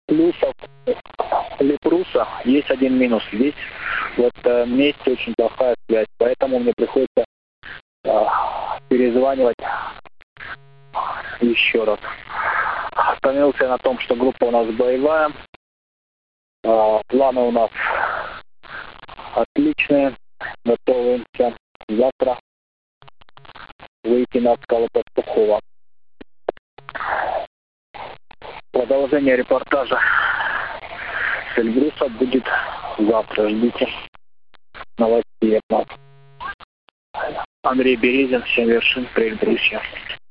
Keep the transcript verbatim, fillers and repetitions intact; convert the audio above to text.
плюсов Эльбруса есть один минус. Здесь в этом месте очень плохая связь, поэтому мне приходится э, перезванивать еще раз. Остановился я на том, что группа у нас боевая. Э, планы у нас отличные. Готовимся завтра выйти на скалы Пастухова. Продолжение репортажа с Эльбруса будет завтра. Ждите новостей от нас. Андрей Березин, семь вершин при Эльбрусе.